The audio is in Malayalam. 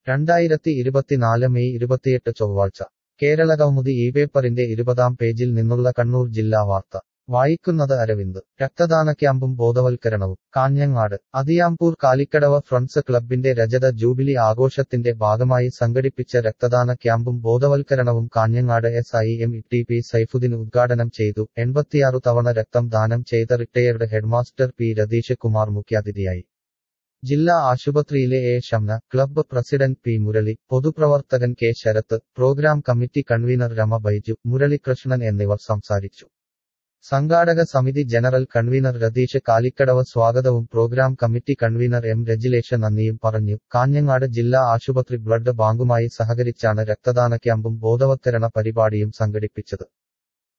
2024 മെയ് 28 ചൊവ്വാഴ്ച കേരളകൗമുദി പേപ്പറിന്റെ 20-ാം പേജിൽ നിന്നുള്ള കണ്ണൂർ ജില്ലാ വാർത്ത വായിക്കുന്നത് അരവിന്ദ്. രക്തദാന ക്യാമ്പും ബോധവൽക്കരണവും കാഞ്ഞങ്ങാട്. അതിയാമ്പൂർ കാലിക്കടവ ഫ്രണ്ട്സ് ക്ലബ്ബിന്റെ രജത ജൂബിലി ആഘോഷത്തിന്റെ ഭാഗമായി സംഘടിപ്പിച്ച രക്തദാന ക്യാമ്പും ബോധവൽക്കരണവും കാഞ്ഞങ്ങാട് SIMTP സൈഫുദ്ദീൻ ഉദ്ഘാടനം ചെയ്തു. 86 തവണ രക്തം ദാനം ചെയ്ത retired headmaster P Ratheesh Kumar മുഖ്യാതിഥിയായി. ജില്ലാ ആശുപത്രിയിലെ Shamna, club president P Murali, പൊതുപ്രവർത്തകൻ K Sarath, programme committee convener Rama Baiju, Muralikrishnan എന്നിവർ സംസാരിച്ചു. സംഘാടക സമിതി ജനറൽ കൺവീനർ രതീഷ് കാലിക്കടവ സ്വാഗതവും programme committee convener M Rajilesh നന്ദിയും പറഞ്ഞു. കാഞ്ഞങ്ങാട് ജില്ലാ ആശുപത്രി ബ്ലഡ് ബാങ്കുമായി സഹകരിച്ചാണ് രക്തദാന ക്യാമ്പും ബോധവത്കരണ പരിപാടിയും സംഘടിപ്പിച്ചത്.